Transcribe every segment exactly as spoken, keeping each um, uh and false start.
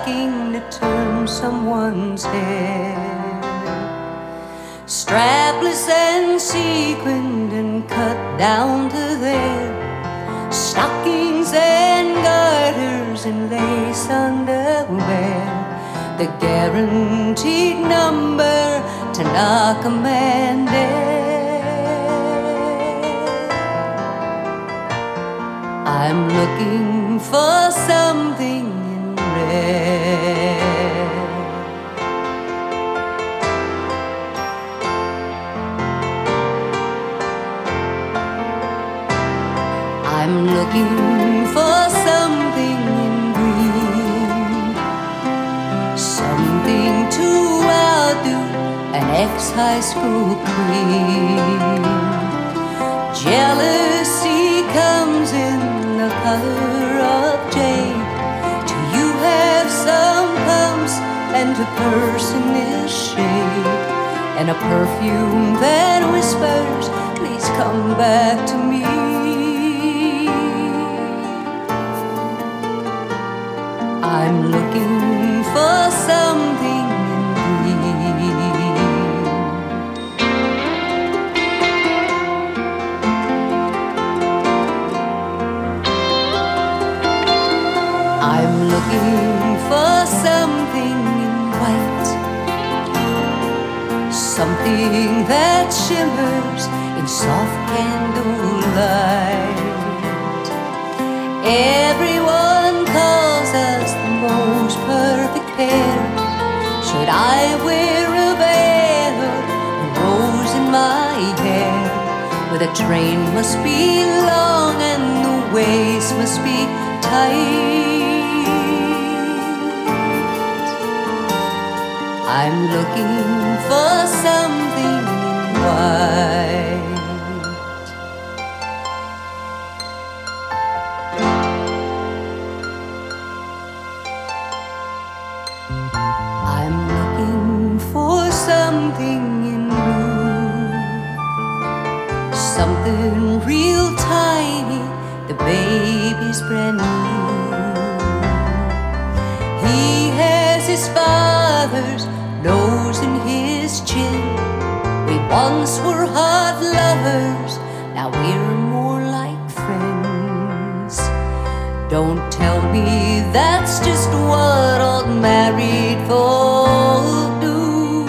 stocking to turn someone's head. Strapless and sequined and cut down to there. Stockings and garters and lace underwear. The guaranteed number to knock a man dead. I'm looking for something in red. I'm looking for something in green, something to outdo an ex-high school queen. Jealousy comes in the color of jade. Do you have some pumps and a person is shade, and a perfume that whispers, please come back to me. I'm looking for something in green. I'm looking for something in white, something that shimmers in soft candlelight. Everyone calls us the most perfect pair. Should I wear a veil or a rose in my hair? Well, the train must be long and the waist must be tight. I'm looking for something in white. I'm looking for something in blue, something real tiny, the baby's brand new. He has his father's nose in his chin. We once were hot lovers, now we're more like friends. Don't tell me that's just what old married folk do.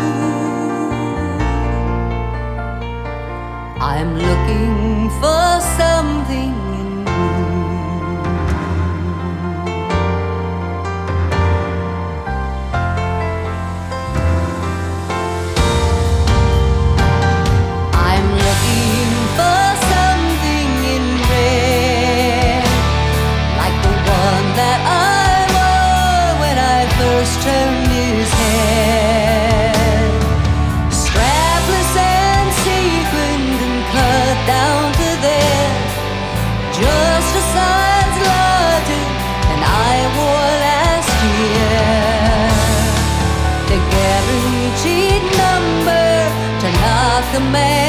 I'm looking for something in blue. I'm looking for something in red, like the one that I wore when I first turned his head. Strapless and sequined and cut down to there, just a size larger than I wore last year. The guaranteed number to knock a man